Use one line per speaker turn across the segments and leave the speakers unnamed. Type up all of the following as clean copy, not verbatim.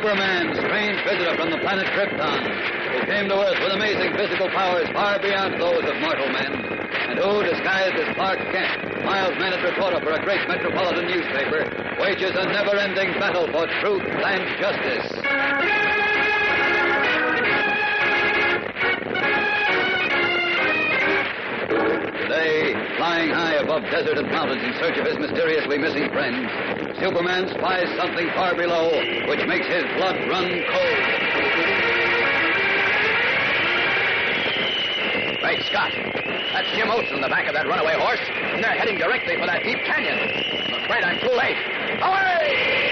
Superman, strange visitor from the planet Krypton, who came to Earth with amazing physical powers far beyond those of mortal men, and who, disguised as Clark Kent, mild-mannered reporter for a great metropolitan newspaper, wages a never-ending battle for truth and justice. Today, flying high above deserted mountains in search of his mysteriously missing friends, Superman spies something far below, which makes his blood run cold.
Great Scott! That's Jim Oates on the back of that runaway horse, and they're heading directly for that deep canyon. I'm afraid I'm too late. Away!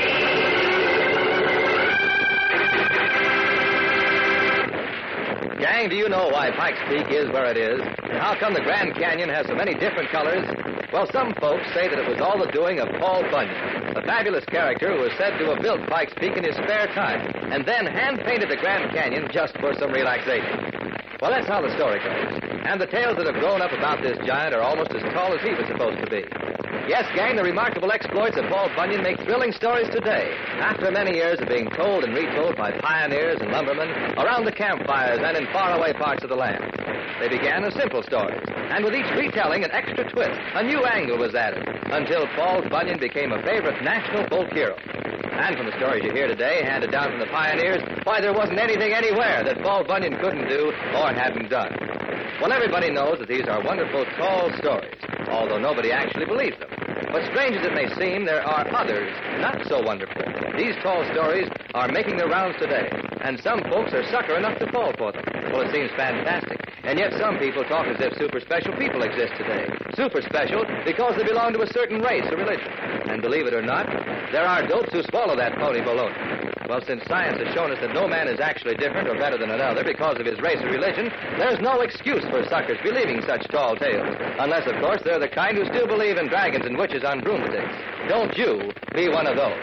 Gang, do you know why Pikes Peak is where it is? And how come the Grand Canyon has so many different colors? Well, some folks say that it was all the doing of Paul Bunyan, a fabulous character who is said to have built Pikes Peak in his spare time, and then hand-painted the Grand Canyon just for some relaxation. Well, that's how the story goes. And the tales that have grown up about this giant are almost as tall as he was supposed to be. Yes, gang, the remarkable exploits of Paul Bunyan make thrilling stories today, after many years of being told and retold by pioneers and lumbermen around the campfires and in faraway parts of the land. They began as simple stories, and with each retelling an extra twist, a new angle was added, until Paul Bunyan became a favorite national folk hero. And from the stories you hear today, handed down from the pioneers, why, there wasn't anything anywhere that Paul Bunyan couldn't do or hadn't done. Well, everybody knows that these are wonderful, tall stories, although nobody actually believes them. But strange as it may seem, there are others not so wonderful. These tall stories are making their rounds today, and some folks are sucker enough to fall for them. Well, it seems fantastic. And yet some people talk as if super special people exist today. Super special because they belong to a certain race or religion. And believe it or not, there are dopes who swallow that phony baloney. Well, since science has shown us that no man is actually different or better than another because of his race or religion, there's no excuse for suckers believing such tall tales. Unless, of course, they're the kind who still believe in dragons and witches on broomsticks. Don't you be one of those.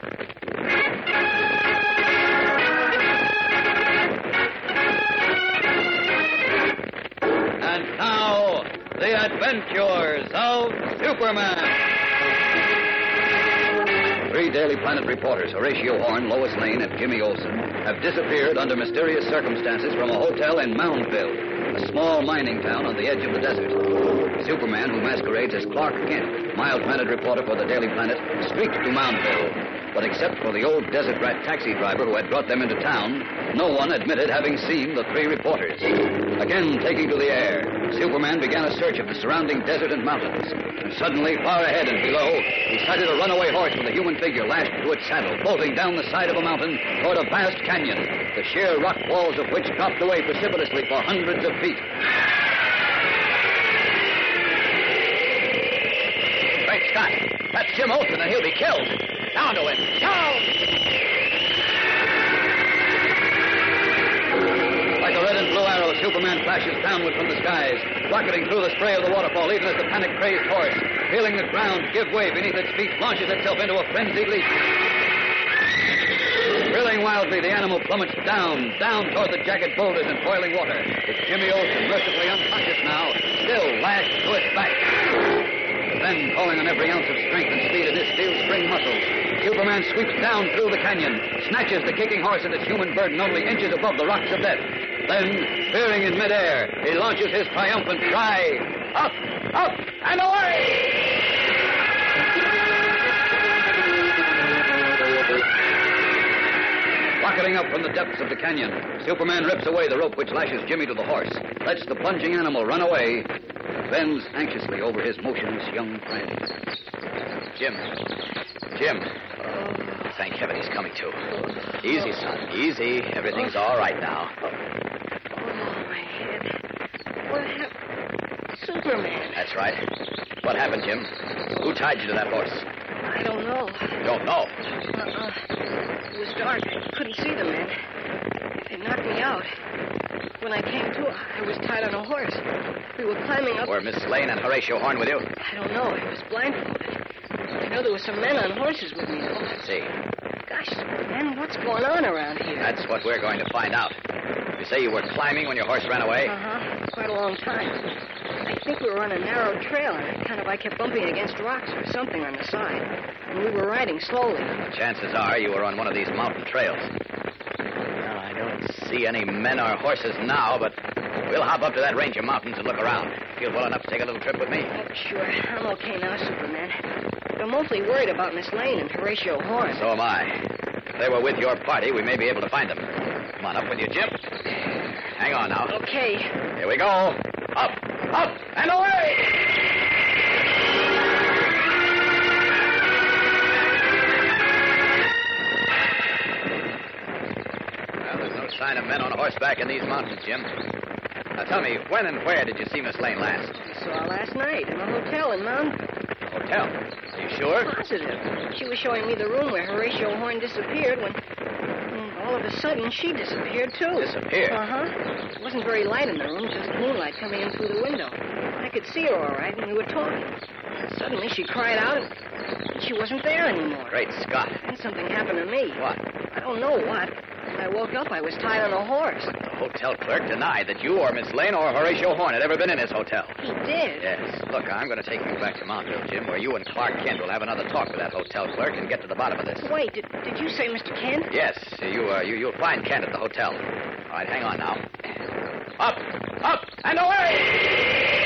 And now, the adventures of Superman. Three Daily Planet reporters, Horatio Horn, Lois Lane, and Jimmy Olsen, have disappeared under mysterious circumstances from a hotel in Moundville, a small mining town on the edge of the desert. Superman, who masquerades as Clark Kent, mild-mannered reporter for the Daily Planet, streaked to Moundville. But except for the old desert rat taxi driver who had brought them into town, no one admitted having seen the three reporters. Again taking to the air, Superman began a search of the surrounding desert and mountains. And suddenly, far ahead and below, he sighted a runaway horse with a human figure lashed to its saddle, bolting down the side of a mountain toward a vast canyon, the sheer rock walls of which dropped away precipitously for hundreds of feet.
Great Scott! That's Jim Olsen, and he'll be killed. Down to him! Down!
Like a red and blue arrow, Superman flashes downward from the skies, rocketing through the spray of the waterfall, even as the panic-crazed horse, feeling the ground give way beneath its feet, launches itself into a frenzied leap. Thrilling wildly, the animal plummets down toward the jagged boulders and boiling water, with Jimmy Olsen, mercifully unconscious now, still lashed to its back. Then, calling on every ounce of strength and speed in his steel spring muscles, Superman sweeps down through the canyon, snatches the kicking horse and its human burden only inches above the rocks of death. Then, veering in midair, he launches his triumphant cry, "Up, up, and away!" Rocketing up from the depths of the canyon, Superman rips away the rope which lashes Jimmy to the horse, lets the plunging animal run away, bends anxiously over his motionless young friend.
Jim. Oh, thank heaven he's coming to. Easy, son. Easy. Everything's all right now.
Oh, my head. What happened? Superman.
That's right. What happened, Jim? Who tied you to that horse?
I don't know.
You don't know?
It was dark. I couldn't see the men. They knocked me out. When I came to, I was tied on a horse. We were climbing up.
Were Miss Lane and Horatio Horn with you?
I don't know. I was blindfolded. I know there were some men on horses with me, though.
I see.
Gosh, man, what's going on around here?
That's what we're going to find out. You say you were climbing when your horse ran away?
Quite a long time. I think we were on a narrow trail, and I kept bumping against rocks or something on the side. And we were riding slowly.
Chances are you were on one of these mountain trails. Well, I don't see any men or horses now, but we'll hop up to that range of mountains and look around. Feel well enough to take a little trip with me?
Oh, sure. I'm okay now, Superman. But I'm mostly worried about Miss Lane and Horatio Horn.
So am I. If they were with your party, we may be able to find them. Come on, up with you, Jim. Hang on now.
Okay.
Here we go. Up, and away! Well, there's no sign of men on horseback in these mountains, Jim. Now tell me, when and where did you see Miss Lane last?
I saw her last night in a hotel in Mountain.
Hotel? Are you sure?
Positive. She was showing me the room where Horatio Horn disappeared when all of a sudden she disappeared, too.
Disappeared?
Uh-huh. It wasn't very light in the room, just moonlight coming in through the window. I could see her all right, and we were talking. Suddenly she cried out, and she wasn't there anymore.
Great Scott.
Then something happened to me.
What?
I don't know what. When I woke up, I was tied on a horse.
The hotel clerk denied that you or Miss Lane or Horatio Horn had ever been in his hotel.
He did?
Yes. Look, I'm going to take you back to Mountville, Jim, where you and Clark Kent will have another talk with that hotel clerk and get to the bottom of this.
Wait, did you say Mr. Kent?
Yes. You'll find Kent at the hotel. All right, hang on now. Up, and away!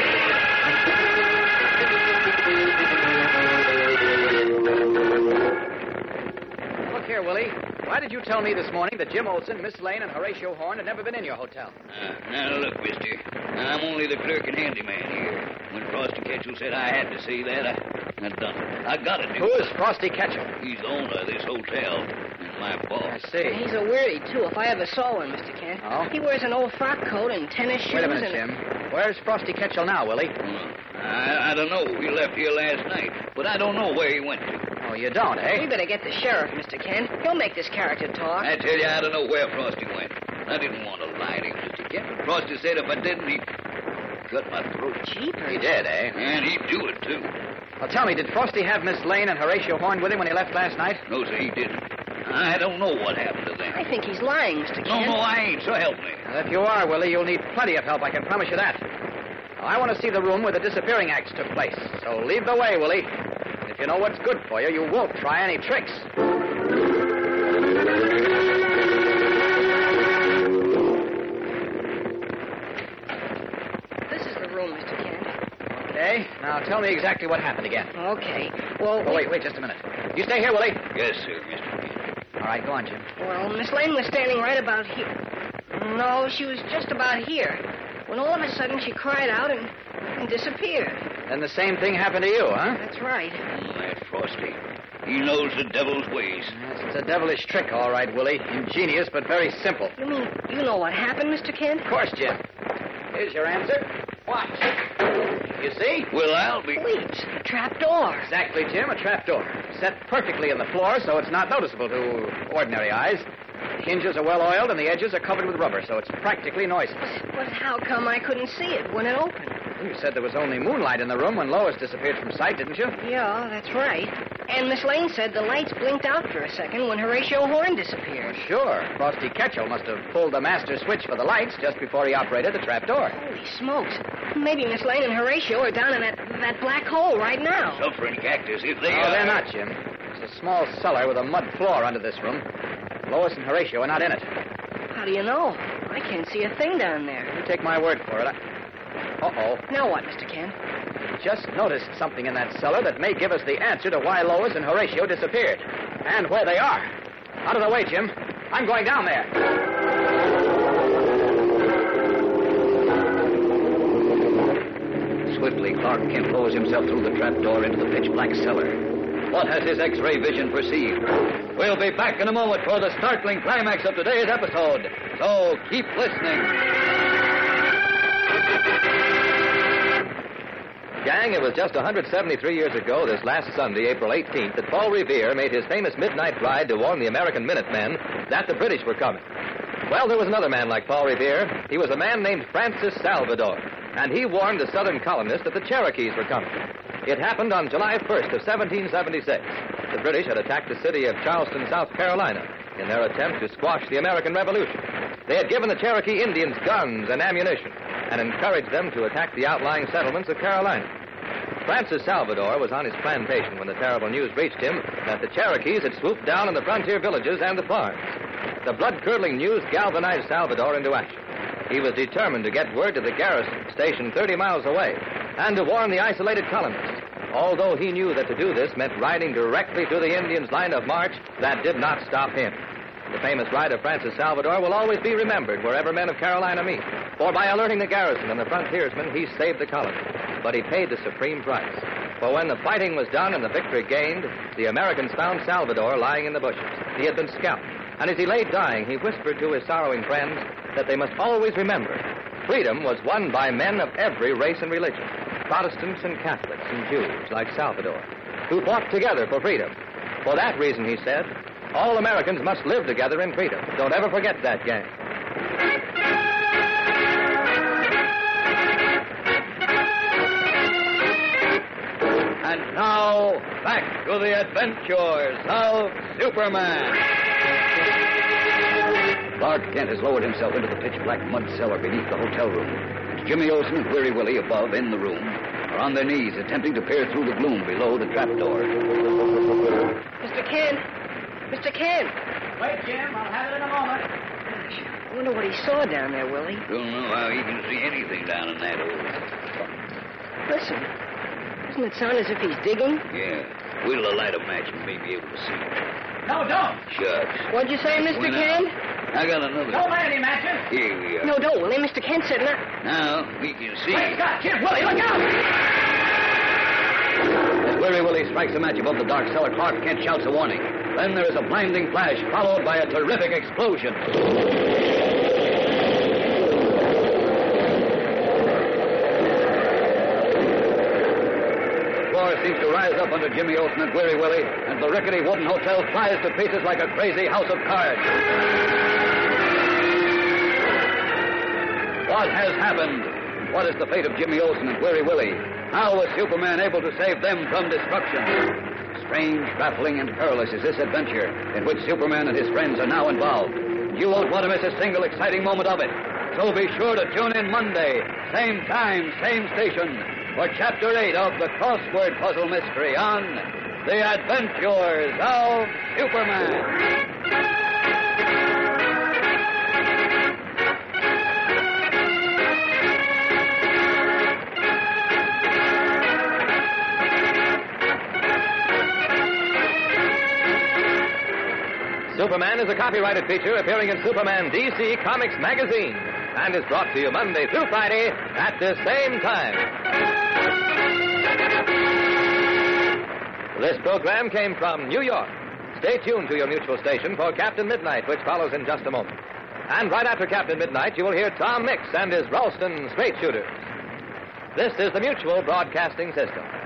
Look here, Willie. Why did you tell me this morning that Jim Olsen, Miss Lane, and Horatio Horn had never been in your hotel?
Now, look, mister. I'm only the clerk and handyman here. When Frosty Ketchel said I had to see that, I done it. I got to do it.
Who is Frosty Ketchel?
He's the owner of this hotel. He's my boss.
I see.
He's a weary, too, if I ever saw one, Mr. Kent.
Oh?
He wears an old frock coat and tennis shoes.
Wait a minute, Jim. Where's Frosty Ketchel now, Willie?
I don't know. He left here last night, but I don't know where he went to.
Oh, you don't, eh?
We better get the sheriff, Mr. Kent. He'll make this character talk.
I tell you, I don't know where Frosty went. I didn't want to lie to you, Mr. Kent, but Frosty said if I didn't, he'd cut my throat.
Jeepers.
He did, eh?
And he'd do it, too.
Well, tell me, did Frosty have Miss Lane and Horatio Horn with him when he left last night?
No, sir, he didn't. I don't know what happened to them.
I think he's lying, Mr. Kent.
No, I ain't, so help me.
Well, if you are, Willie, you'll need plenty of help, I can promise you that. Now, I want to see the room where the disappearing acts took place. So lead the way, Willie. If you know what's good for you, you won't try any tricks.
This is the room, Mr. Kent.
Okay, now tell me exactly what happened again.
Okay. Well,
Oh, wait just a minute. You stay here, Willie.
Yes, sir, Mr. Kent.
All right, go on, Jim.
Well, Miss Lane was standing right about here. No, she was just about here. When all of a sudden she cried out and disappeared.
Then the same thing happened to you, huh?
That's right.
That Frosty. He knows the devil's ways.
Yes, it's a devilish trick, all right, Willie. Ingenious, but very simple.
You mean you know what happened, Mr. Kent?
Of course, Jim. Here's your answer. Watch. You see?
Well, I'll be...
Wait, a trap door.
Exactly, Jim, a trapdoor. Set perfectly in the floor so it's not noticeable to ordinary eyes. The hinges are well oiled and the edges are covered with rubber, so it's practically noiseless.
But how come I couldn't see it when it opened?
You said there was only moonlight in the room when Lois disappeared from sight, didn't you?
Yeah, that's right. And Miss Lane said the lights blinked out for a second when Horatio Horn disappeared.
Sure. Frosty Ketchel must have pulled the master switch for the lights just before he operated the trapdoor.
Holy smokes. Maybe Miss Lane and Horatio are down in that black hole right now.
Suffering cactus, if they
No,
are...
they're not, Jim. There's a small cellar with a mud floor under this room. Lois and Horatio are not in it.
How do you know? I can't see a thing down there.
You take my word for it. Uh-oh.
Now what, Mr. Kent?
Just noticed something in that cellar that may give us the answer to why Lois and Horatio disappeared. And where they are. Out of the way, Jim. I'm going down there. Swiftly, Clark Kent lowers himself through the trapdoor into the pitch-black cellar. What has his X-ray vision perceived? We'll be back in a moment for the startling climax of today's episode. So keep listening.
Gang, it was just 173 years ago, this last Sunday, April 18th, that Paul Revere made his famous midnight ride to warn the American Minutemen that the British were coming. Well, there was another man like Paul Revere. He was a man named Francis Salvador, and he warned the southern colonists that the Cherokees were coming. It happened on July 1st of 1776. The British had attacked the city of Charleston, South Carolina, in their attempt to squash the American Revolution. They had given the Cherokee Indians guns and ammunition. and encouraged them to attack the outlying settlements of Carolina. Francis Salvador was on his plantation when the terrible news reached him that the Cherokees had swooped down on the frontier villages and the farms. The blood-curdling news galvanized Salvador into action. He was determined to get word to the garrison stationed 30 miles away and to warn the isolated colonists. Although he knew that to do this meant riding directly to the Indians' line of march, that did not stop him. The famous ride of Francis Salvador will always be remembered wherever men of Carolina meet, for by alerting the garrison and the frontiersmen, he saved the colony. But he paid the supreme price. For when the fighting was done and the victory gained, the Americans found Salvador lying in the bushes. He had been scalped, and as he lay dying, he whispered to his sorrowing friends that they must always remember freedom was won by men of every race and religion, Protestants and Catholics and Jews like Salvador, who fought together for freedom. For that reason, he said, all Americans must live together in freedom. Don't ever forget that, gang.
And now, back to the adventures of Superman. Clark Kent has lowered himself into the pitch-black mud cellar beneath the hotel room. And Jimmy Olsen and Weary Willie above in the room are on their knees attempting to peer through the gloom below the trapdoor.
Mr. Kent! Mr. Kent!
Wait, Jim. I'll have it in a moment.
Gosh, I wonder what he saw down there, Willie.
Don't know how he can see anything down in that hole.
Listen, doesn't it sound as if he's digging?
Yeah. We'll light a match and may be able to see.
No, don't.
Shucks.
What'd you say, Mr.
Why not?
Kent?
I got another.
Don't light any matches.
Here we are.
No, don't, Willie. Mr. Kent said not.
Now we can see.
Wait, Scott, Jim, Willie, look out!
As Weary Willie strikes a match above the dark cellar, Clark Kent shouts a warning. Then there is a blinding flash, followed by a terrific explosion. The floor seems to rise up under Jimmy Olsen and Weary Willie, and the rickety wooden hotel flies to pieces like a crazy house of cards. What has happened? What is the fate of Jimmy Olsen and Weary Willie? How was Superman able to save them from destruction? Strange, baffling, and perilous is this adventure in which Superman and his friends are now involved. You won't want to miss a single exciting moment of it. So be sure to tune in Monday, same time, same station, for Chapter 8 of the Crossword Puzzle Mystery on The Adventures of Superman.
Superman is a copyrighted feature appearing in Superman DC Comics magazine and is brought to you Monday through Friday at the same time. This program came from New York. Stay tuned to your mutual station for Captain Midnight, which follows in just a moment. And right after Captain Midnight, you will hear Tom Mix and his Ralston Straight Shooters. This is the Mutual Broadcasting System.